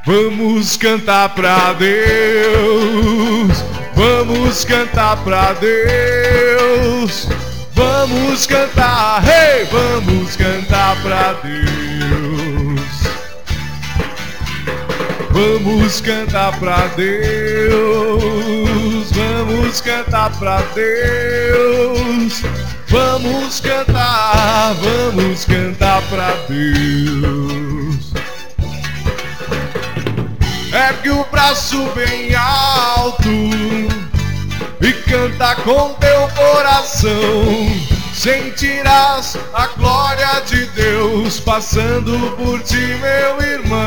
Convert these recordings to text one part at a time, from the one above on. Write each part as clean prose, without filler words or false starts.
Vamos cantar pra Deus, vamos cantar pra Deus, vamos cantar, hey, vamos cantar pra Deus, vamos cantar pra Deus, vamos cantar pra Deus, vamos cantar pra Deus. Ergue o braço bem alto e canta com teu coração. Sentirás a glória de Deus passando por ti, meu irmão.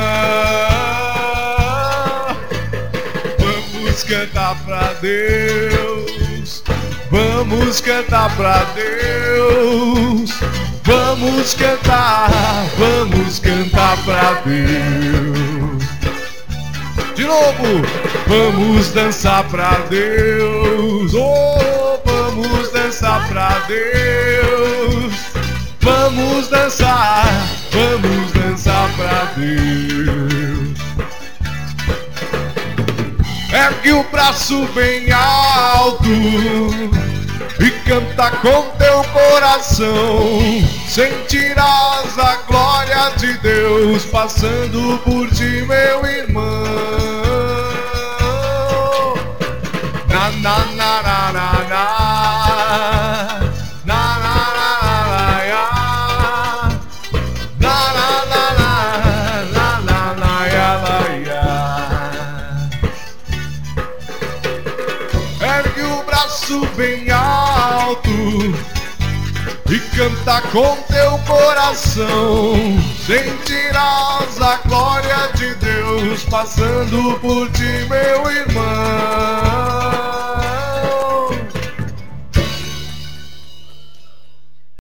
Vamos cantar pra Deus, vamos cantar pra Deus, vamos cantar pra Deus. De novo, vamos dançar pra Deus, oh, vamos dançar pra Deus, vamos dançar pra Deus. Ergue o braço bem alto e canta com teu coração. Sentirás a glória de Deus passando por ti, meu irmão. Na na na na na na, na na na na ya, na na na na na na ya ya. Ergue o braço bem alto e canta com teu coração. Sentirás a glória de Deus passando por ti, meu irmão.